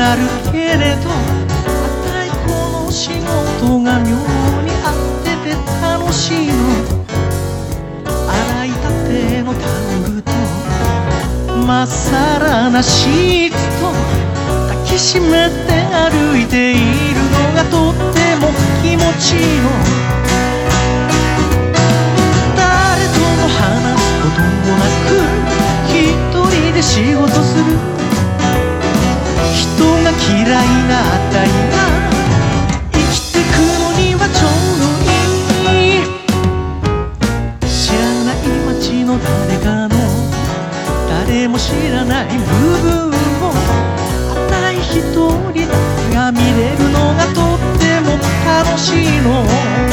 なるけれど、あたいこの仕事が妙に合ってて楽しいの。洗いたてのタオルとまっさらなシーツと抱きしめて歩いているのがとっても気持ちいいの。誰とも話すこともなく一人で仕事する。人が嫌いなあたいが生きてくのにはちょうどいい。知らない街の誰かの誰も知らない部分をあたい一人が見れるのがとっても楽しいの。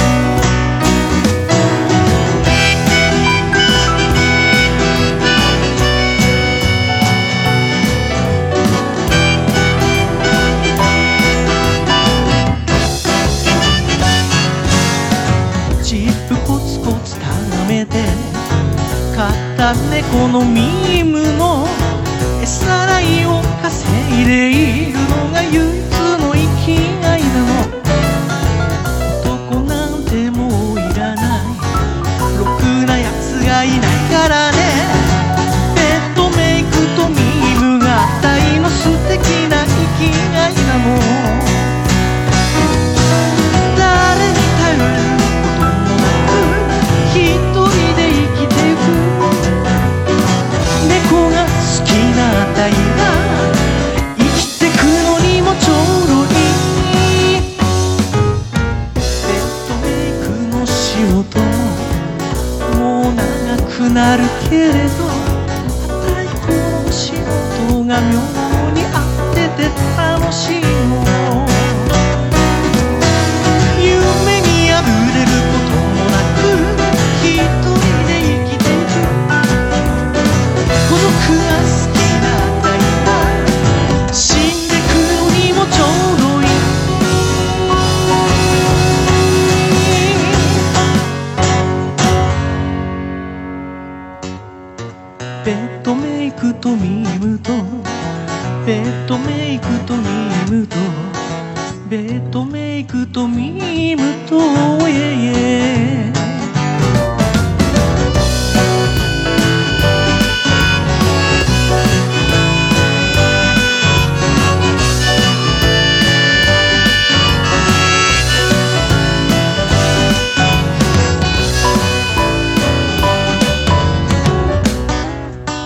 チップコツコツ眺めて買った猫のミームの餌代を稼いでいるのが唯一の生きがいなの。男なんてもういらない、ろくなやつがいないからね。ベッドメイクとミームがあたいの素敵な生きがいなの。誰に頼ることもなく一人で生きてゆく。猫が好きなあたいが生きてくのにもちょうどいい。ベッドメイクの仕事ももう長くなるけれど、あたいこの仕事が妙に合ってて楽しいの。夢に破れることもなく一人で生きていく。孤独が好きなあたいが死んでくのにもちょうどいい。ベッドメイクとミームとベッドメイクとミームとベッドメイクとミームとイエイエー。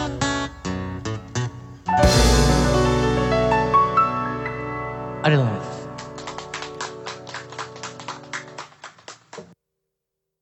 ありがとうございます。